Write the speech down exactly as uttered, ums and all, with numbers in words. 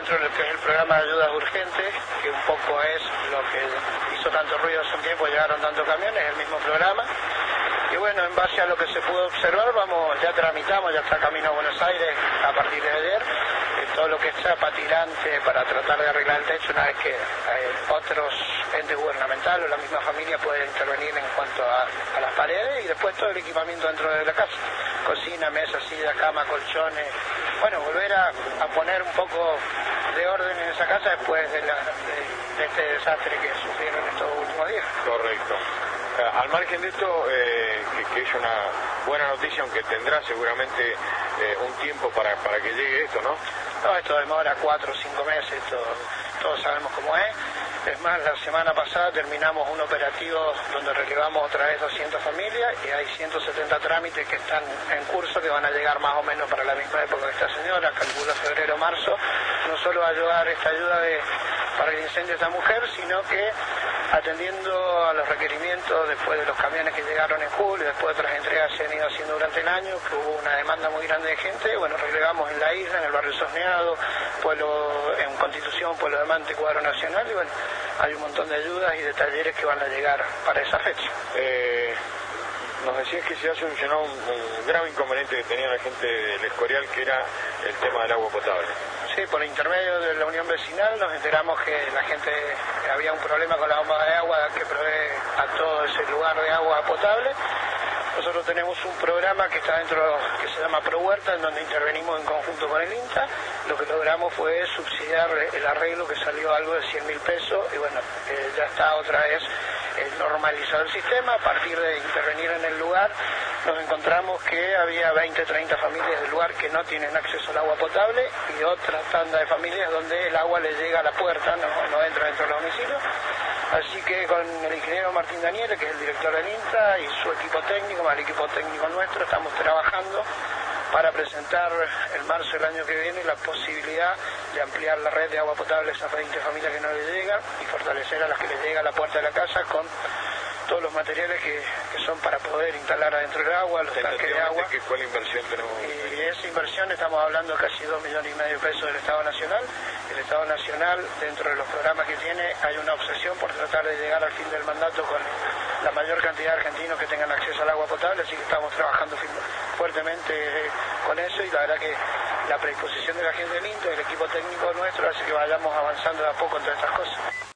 dentro de lo que es el programa de ayudas urgentes, que un poco es lo que hizo tanto ruido hace un tiempo, llegaron tantos camiones, el mismo programa. Y bueno, en base a lo que se pudo observar, vamos, ya tramitamos, ya está camino a Buenos Aires a partir de ayer, eh, todo lo que sea patilante para tratar de arreglar el techo, una vez que eh, otros entes gubernamentales o la misma familia puede intervenir en cuanto a, a las paredes, y después todo el equipamiento dentro de la casa, cocina, mesa, silla, cama, colchones, bueno, volver a, a poner un poco de orden en esa casa después de, la, de, de este desastre que sufrieron estos últimos días. Correcto. Al margen de esto, eh, que, que es una buena noticia, aunque tendrá seguramente eh, un tiempo para, para que llegue esto, ¿no? No, esto demora cuatro o cinco meses, esto, todos sabemos cómo es. Es más, la semana pasada terminamos un operativo donde relevamos otra vez doscientas familias y hay ciento setenta trámites que están en curso, que van a llegar más o menos para la misma época que esta señora, calculo febrero o marzo. No solo va a ayudar esta ayuda de, para el incendio de esta mujer, sino que atendiendo a los requerimientos después de los camiones que llegaron en julio, después de otras entregas que se han ido haciendo durante el año, que hubo una demanda muy grande de gente, bueno, relevamos en la isla, en el barrio Sosneado, pueblo, en Constitución, Pueblo de Mante, Cuadro Nacional, y bueno, hay un montón de ayudas y de talleres que van a llegar para esa fecha. Eh, nos decías que se ha solucionado un, un grave inconveniente que tenía la gente del Escorial, que era el tema del agua potable. Sí, por intermedio de la Unión Vecinal nos enteramos que la gente, había un problema con la bomba de agua que provee a todo ese lugar de agua potable. Nosotros tenemos un programa que está dentro, que se llama Pro Huerta, en donde intervenimos en conjunto con el INTA. Lo que logramos fue subsidiar el arreglo, que salió algo de cien mil pesos, y bueno, eh, ya está otra vez eh, normalizado el sistema. A partir de intervenir en el lugar, nos encontramos que había veinte, treinta familias del lugar que no tienen acceso al agua potable, y otra tanda de familias donde el agua le llega a la puerta, no, no entra dentro del domicilio. Así que con el ingeniero Martín Daniele, que es el director del INTA, y su equipo técnico, más el equipo técnico nuestro, estamos trabajando para presentar en marzo del año que viene la posibilidad de ampliar la red de agua potable a esas veinte familias que no le llegan y fortalecer a las que les llega a la puerta de la casa con todos los materiales que, que son para poder instalar adentro del agua, los tanques de agua. ¿Qué fue la inversión tenemos? Y esa inversión, estamos hablando de casi dos millones y medio de pesos del Estado Nacional. El Estado Nacional, dentro de los programas que tiene, hay una obsesión por tratar de llegar al fin del mandato con la mayor cantidad de argentinos que tengan acceso al agua potable, así que estamos trabajando fuertemente con eso, y la verdad que la predisposición de la gente del INTA y el equipo técnico nuestro hace que vayamos avanzando de a poco en todas estas cosas.